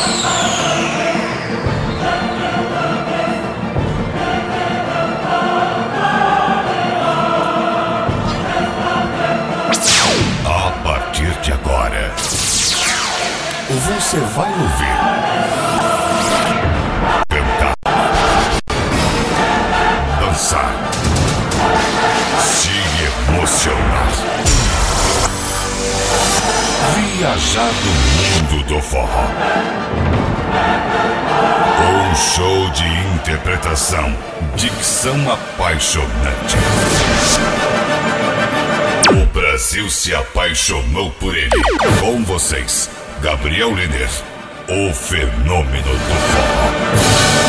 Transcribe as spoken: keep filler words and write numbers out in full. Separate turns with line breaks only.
Você vai ouvir cantar, dançar, se emocionar, viajar no mundo do forró. Um show de interpretação, dicção apaixonante. O Brasil se apaixonou por ele. Com vocês, Gabriel Liner, o fenômeno do forró.